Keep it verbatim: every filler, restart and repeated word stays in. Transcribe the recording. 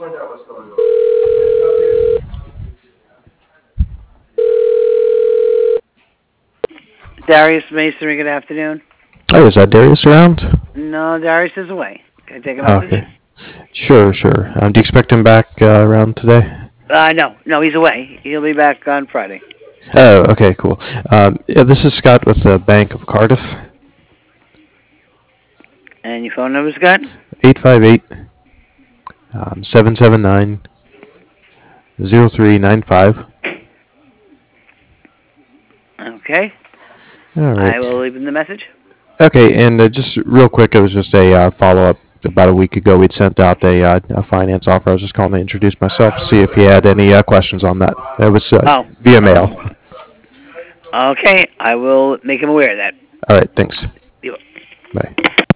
Darius Masonry, good afternoon. Oh, is that Darius around? No, Darius is away. Can I take a message? Okay. Sure, sure. Um, do you expect him back uh, around today? Uh, no, no, he's away. He'll be back on Friday. Oh, okay, cool. Um, yeah, this is Scott with the Bank of Cardiff. And your phone number, Scott? eight five eight, um, seven seven nine, zero three nine five. Okay. All I right. will leave him the message. Okay, and uh, just real quick, it was just a uh, follow-up. About a week ago, we'd sent out a, uh, a finance offer. I was just calling to introduce myself, see if you had any uh, questions on that. It was uh, Oh. via mail. Okay, I will make him aware of that. All right, thanks. You- Bye.